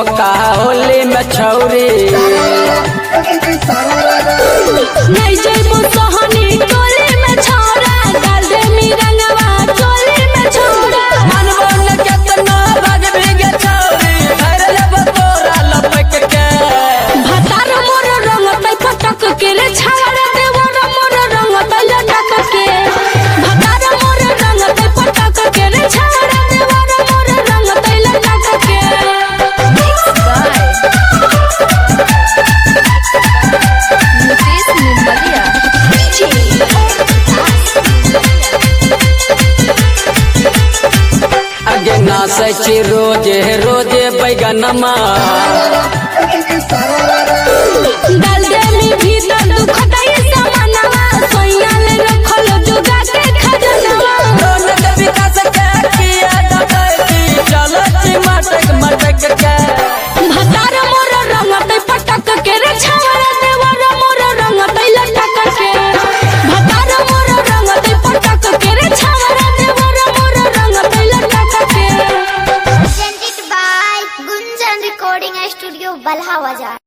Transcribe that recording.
मौका होली में छौरी नहीं जइबो सोहनी टोली में छौरा डाल दे मी रंगवा चोली में छौरा मनवा न केतना भाग भीगे छौरी घर लेब तोरा लपक के भतार मोर रंग तै पटक के रे छौरा देवर मोर रंग तै लटक के भतार मोर रंग तै पटक के रे छौरा देवर मोर रंग तै लटक के आगे नाचे छी रोजे रोजे बैगनमा डाल दे मी भीतर दुखदाई समानवा सोइया ले रखल जुगा के खजनवा रौनक विकास के किया डकैती चलो छी मटक मटक के भतार मोर रंग तै पटक के रे छौरा देवर मोर रंग तै लटक के भतार मोर रंग तै पटक के रे छौरा देवर मोर रंग तै लटक के Presented by Gunjan Recording Studio, Balhawaja.